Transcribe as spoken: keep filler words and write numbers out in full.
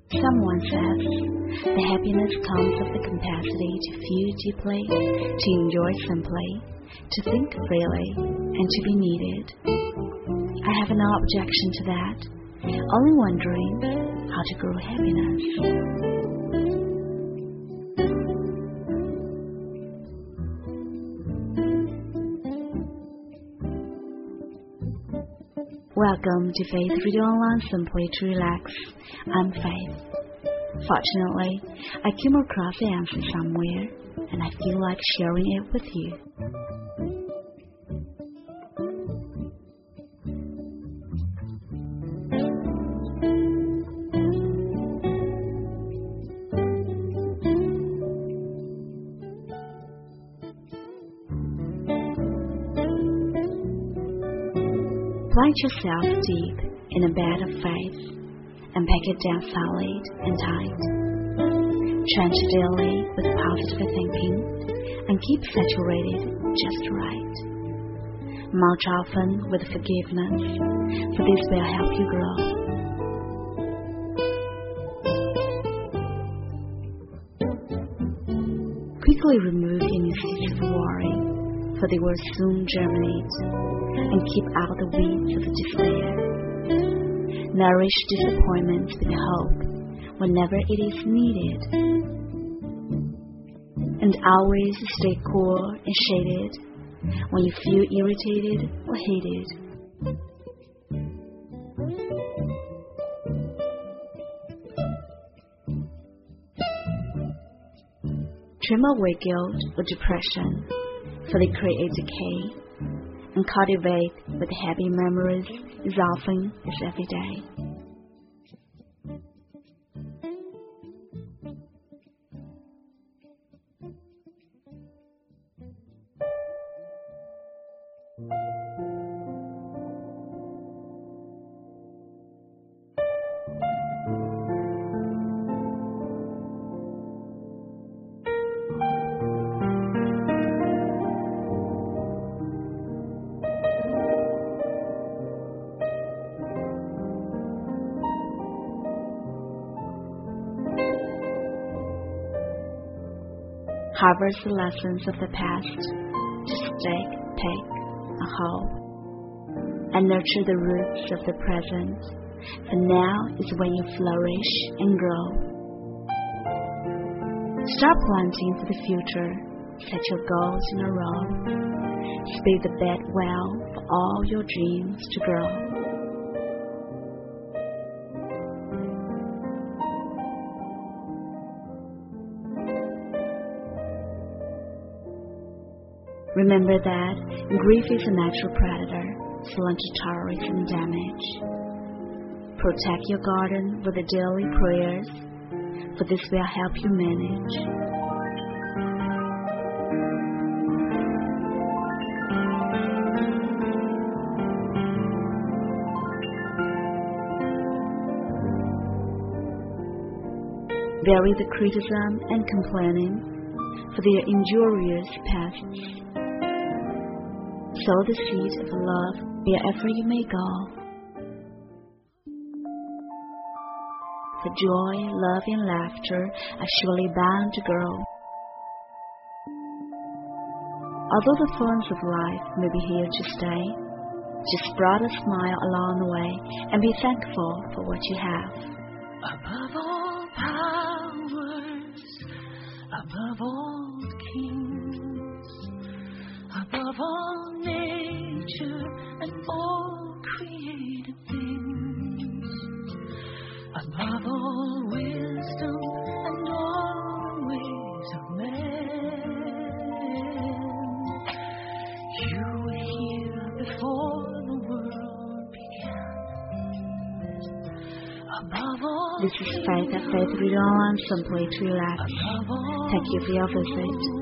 Someone says the happiness comes of the capacity to feel deeply, to enjoy simply, to think freely, and to be needed. I have no objection to that, only wondering how to grow happiness. Welcome to Faith Reading Online Simply to Relax. I'm Faith. Fortunately, I came across the answer somewhere, and I feel like sharing it with you. Plant yourself deep in a bed of faith and pack it down solid and tight. Trench daily with positive thinking and keep saturated just right. Mulch often with forgiveness, for this will help you grow. Quickly remove any seeds of worry, for they will soon germinate, and keep out the weeds of despair. Nourish disappointment with hope whenever it is needed, and always stay cool and shaded when you feel irritated or hated. Trim away guilt or depression, for they create decay, and cultivate with happy memories as often as every day. Harvest the lessons of the past, just take, take, and hold, and nurture the roots of the present, for now is when you flourish and grow. Start planting for the future, set your goals in a row, spade the bed well for all your dreams to grow. Remember that grief is a natural predator, prone to terrorism damage. Protect your garden with the daily prayers, for this will help you manage. Bury the criticism and complaining, for they are injurious pests. Sow the seeds of love wherever you may go. For joy, love, and laughter are surely bound to grow. Although the thorns of life may be here to stay, just spread a smile along the way and be thankful for what you have. Above all powers, above all kings, above all nature and all created things, above all wisdom and all ways of man, you were here before the world began. Above all This is Faith at Faith Reading Online Simply to Relax. Thank you for your visit.